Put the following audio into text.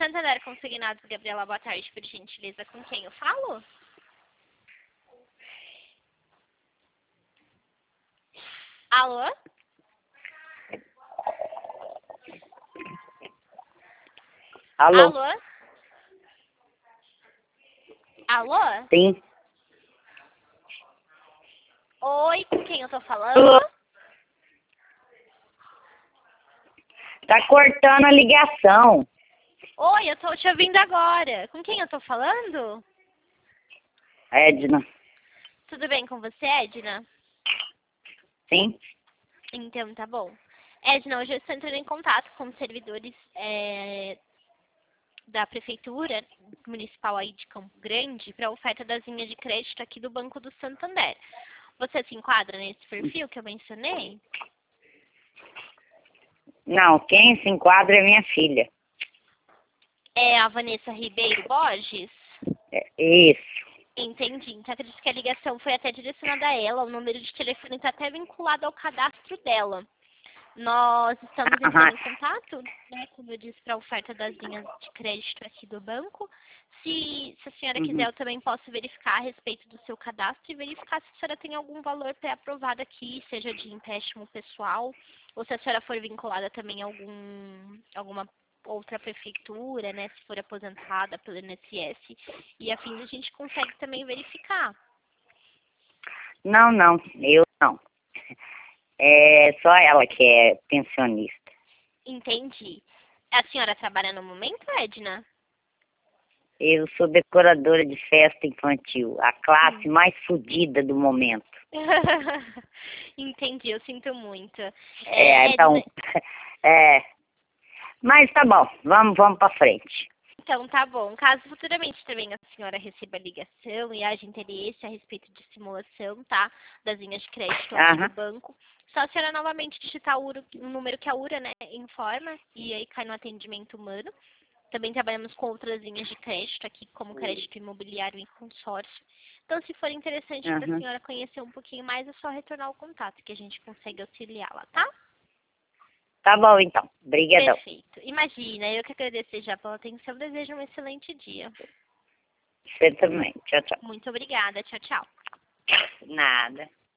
Santander Consignados, Gabriela, boa tarde, por gentileza, com quem eu falo? Alô? Alô? Alô? Alô? Sim. Oi, com quem eu tô falando? Alô? Tá cortando a ligação. Oi, eu tô te ouvindo agora. Com quem eu tô falando? Edna. Tudo bem com você, Edna? Sim? Então, tá bom. Edna, hoje eu estou entrando em contato com os servidores da Prefeitura Municipal aí de Campo Grande para a oferta das linhas de crédito aqui do Banco do Santander. Você se enquadra nesse perfil que eu mencionei? Não, quem se enquadra é minha filha. É a Vanessa Ribeiro Borges? Isso. Entendi. Então, acredito que a ligação foi até direcionada a ela. O número de telefone está até vinculado ao cadastro dela. Nós estamos entrando em contato, né, como eu disse, para a oferta das linhas de crédito aqui do banco. Se a senhora quiser, eu também posso verificar a respeito do seu cadastro e verificar se a senhora tem algum valor pré-aprovado aqui, seja de empréstimo pessoal, ou se a senhora for vinculada também a alguma outra prefeitura, né, se for aposentada pelo INSS. E afim a gente consegue também verificar. Não, eu não. É só ela que é pensionista. Entendi. A senhora trabalha no momento, Edna? Eu sou decoradora de festa infantil, a classe mais fodida do momento. Entendi, eu sinto muito. Então, Edna, mas tá bom, vamos pra frente. então tá bom. Caso futuramente também a senhora receba ligação e haja interesse a respeito de simulação, tá? Das linhas de crédito aqui do banco, só a senhora novamente digitar o número que a URA, né, informa e aí cai no atendimento humano. Também trabalhamos com outras linhas de crédito aqui, como crédito imobiliário e consórcio. Então, se for interessante para a senhora conhecer um pouquinho mais, é só retornar o contato, que a gente consegue auxiliá-la, tá? Tá bom, então. Obrigadão. Perfeito. Imagina, eu que agradeço já pela atenção, desejo um excelente dia. Você também. Tchau, tchau. Muito obrigada. Tchau, tchau. Nada.